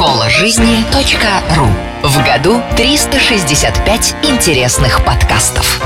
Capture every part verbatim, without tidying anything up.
школа жизни точка ру. В году триста шестьдесят пять интересных подкастов.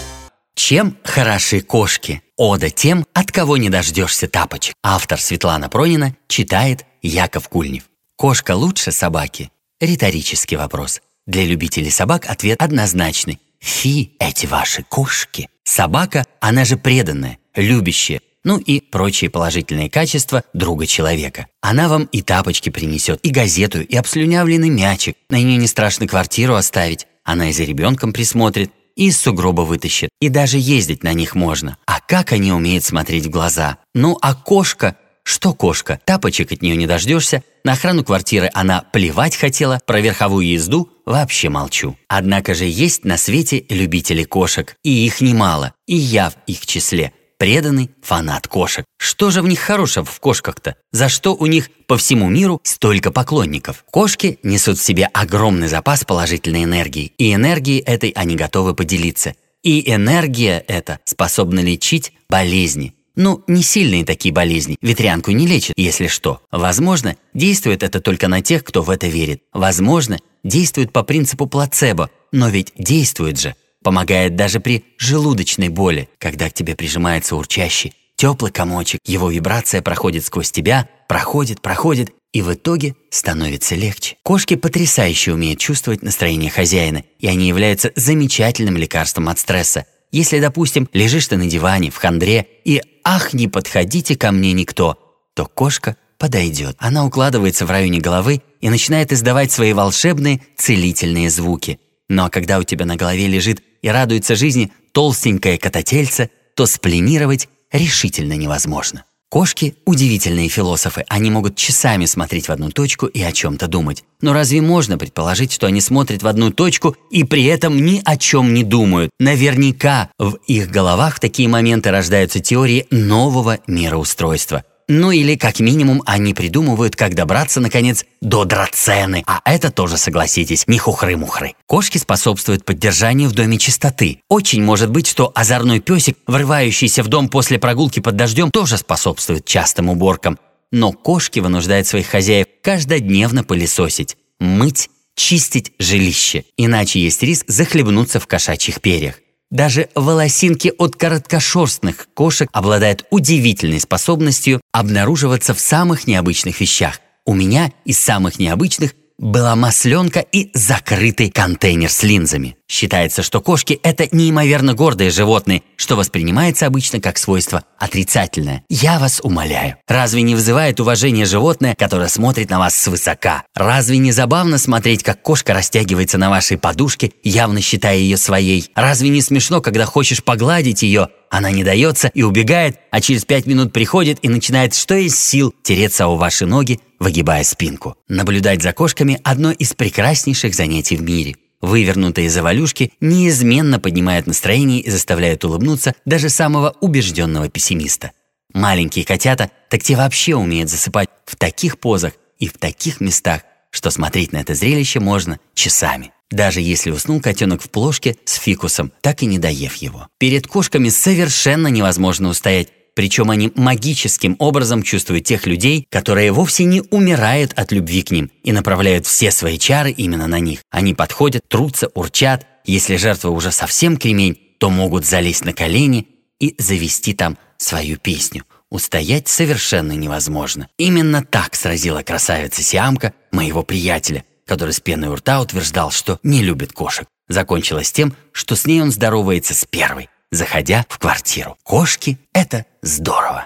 Чем хороши кошки? Ода тем, от кого не дождешься тапочек. Автор Светлана Пронина, читает Яков Кульнев. Кошка лучше собаки? Риторический вопрос. Для любителей собак ответ однозначный. Фи, эти ваши кошки. Собака, она же преданная, любящая, ну и прочие положительные качества друга человека. Она вам и тапочки принесет, и газету, и обслюнявленный мячик. На нее не страшно квартиру оставить. Она и за ребенком присмотрит, и из сугроба вытащит. И даже ездить на них можно. А как они умеют смотреть в глаза? Ну а кошка? Что кошка? Тапочек от нее не дождешься. На охрану квартиры она плевать хотела, про верховую езду вообще молчу. Однако же есть на свете любители кошек, и их немало, и я в их числе. Преданный фанат кошек. Что же в них хорошего в кошках-то? За что у них по всему миру столько поклонников? Кошки несут в себе огромный запас положительной энергии, и энергией этой они готовы поделиться. И энергия эта способна лечить болезни. Ну, не сильные такие болезни, ветрянку не лечат, если что. Возможно, действует это только на тех, кто в это верит. Возможно, действует по принципу плацебо, но ведь действует же. Помогает даже при желудочной боли, когда к тебе прижимается урчащий, теплый комочек, его вибрация проходит сквозь тебя, проходит, проходит, и в итоге становится легче. Кошки потрясающе умеют чувствовать настроение хозяина, и они являются замечательным лекарством от стресса. Если, допустим, лежишь ты на диване в хандре и «ах, не подходите ко мне никто», то кошка подойдет. Она укладывается в районе головы и начинает издавать свои волшебные целительные звуки. Ну а когда у тебя на голове лежит и радуется жизни толстенькое кототельце, то спланировать решительно невозможно. Кошки – удивительные философы, они могут часами смотреть в одну точку и о чем-то думать. Но разве можно предположить, что они смотрят в одну точку и при этом ни о чем не думают? Наверняка в их головах в такие моменты рождаются теории нового мироустройства. Ну или, как минимум, они придумывают, как добраться, наконец, до драцены. А это тоже, согласитесь, не хухры-мухры. Кошки способствуют поддержанию в доме чистоты. Очень может быть, что озорной песик, врывающийся в дом после прогулки под дождем, тоже способствует частым уборкам. Но кошки вынуждают своих хозяев каждодневно пылесосить, мыть, чистить жилище. Иначе есть риск захлебнуться в кошачьих перьях. Даже волосинки от короткошерстных кошек обладают удивительной способностью обнаруживаться в самых необычных вещах. У меня из самых необычных была масленка и закрытый контейнер с линзами. Считается, что кошки – это неимоверно гордые животные, что воспринимается обычно как свойство отрицательное. Я вас умоляю, разве не вызывает уважение животное, которое смотрит на вас свысока? Разве не забавно смотреть, как кошка растягивается на вашей подушке, явно считая ее своей? Разве не смешно, когда хочешь погладить ее, она не дается и убегает, а через пять минут приходит и начинает что из сил тереться о ваши ноги, выгибая спинку? Наблюдать за кошками – одно из прекраснейших занятий в мире. Вывернутые завалюшки неизменно поднимают настроение и заставляют улыбнуться даже самого убежденного пессимиста. Маленькие котята, так те вообще умеют засыпать в таких позах и в таких местах, что смотреть на это зрелище можно часами. Даже если уснул котенок в плошке с фикусом, так и не доев его. Перед кошками совершенно невозможно устоять. Причем они магическим образом чувствуют тех людей, которые вовсе не умирают от любви к ним и направляют все свои чары именно на них. Они подходят, трутся, урчат. Если жертва уже совсем кремень, то могут залезть на колени и завести там свою песню. Устоять совершенно невозможно. Именно так сразила красавица-сиамка моего приятеля, который с пеной у рта утверждал, что не любит кошек. Закончилось тем, что с ней он здоровается с первой, заходя в квартиру. Кошки – это здорово.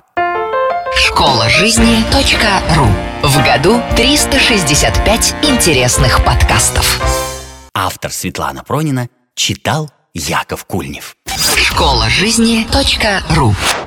школа жизни точка ру. В году триста шестьдесят пять интересных подкастов. Автор Светлана Пронина, читал Яков Кульнев. школа жизни точка ру.